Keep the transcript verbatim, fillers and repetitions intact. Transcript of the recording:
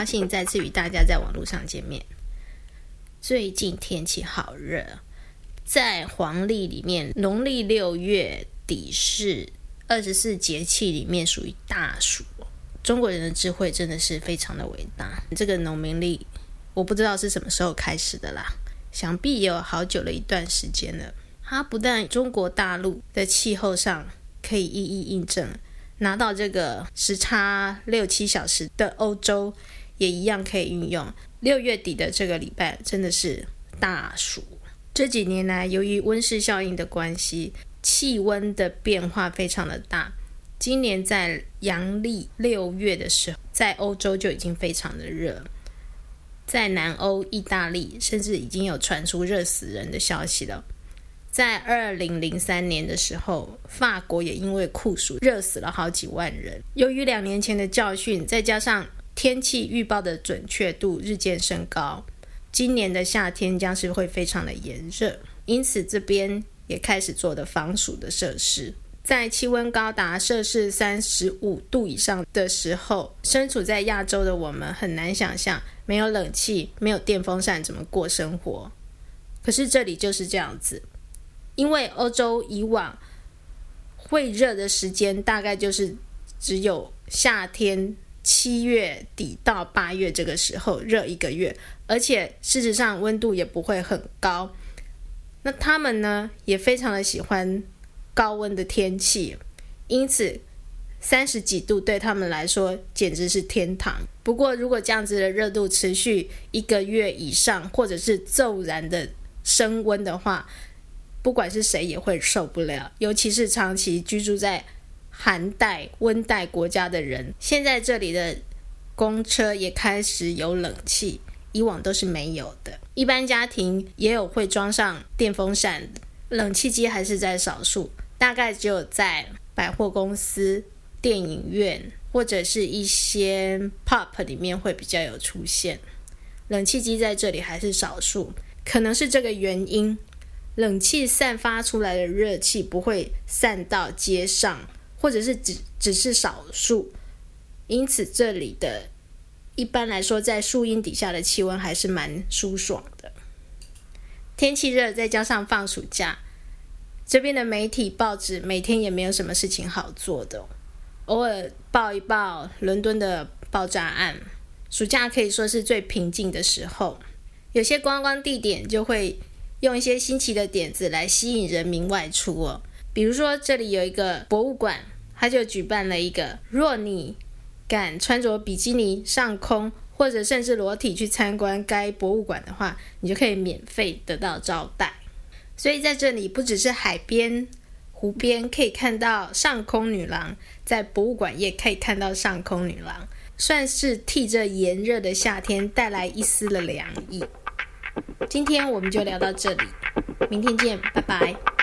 信再次与大家在网络上见面。最近天气好热，在黄历里面，农历六月底是二十四节气里面属于大暑。中国人的智慧真的是非常的伟大。这个农民历我不知道是什么时候开始的啦，想必也有好久了一段时间了。它不但中国大陆的气候上可以一一印证，拿到这个时差六七小时的欧洲也一样可以运用。六月底的这个礼拜真的是大暑。这几年来，由于温室效应的关系，气温的变化非常的大。今年在阳历六月的时候，在欧洲就已经非常的热，在南欧、意大利甚至已经有传出热死人的消息了。在二零零三年的时候，法国也因为酷暑热死了好几万人。由于两年前的教训，再加上天气预报的准确度日渐升高，今年的夏天将是会非常的炎热，因此这边也开始做的防暑的设施。在气温高达摄氏三十五度以上的时候，身处在亚洲的我们很难想象没有冷气、没有电风扇怎么过生活。可是这里就是这样子，因为欧洲以往会热的时间大概就是只有夏天七月底到八月这个时候热一个月，而且事实上温度也不会很高。那他们呢也非常的喜欢高温的天气，因此三十几度对他们来说简直是天堂。不过如果这样子的热度持续一个月以上，或者是骤然的升温的话，不管是谁也会受不了，尤其是长期居住在寒带、温带国家的人。现在这里的公车也开始有冷气，以往都是没有的。一般家庭也有会装上电风扇的，冷气机还是在少数，大概只有在百货公司、电影院或者是一些 pub 里面会比较有出现。冷气机在这里还是少数，可能是这个原因，冷气散发出来的热气不会散到街上，或者是 只, 只是少数，因此这里的一般来说在树荫底下的气温还是蛮舒爽的。天气热再加上放暑假，这边的媒体报纸每天也没有什么事情好做的，偶尔报一报伦敦的爆炸案。暑假可以说是最平静的时候，有些观光地点就会用一些新奇的点子来吸引人民外出哦。比如说这里有一个博物馆，它就举办了一个，若你敢穿着比基尼上空或者甚至裸体去参观该博物馆的话，你就可以免费得到招待。所以在这里不只是海边、湖边可以看到上空女郎，在博物馆也可以看到上空女郎，算是替这炎热的夏天带来一丝的凉意。今天我们就聊到这里，明天见，拜拜。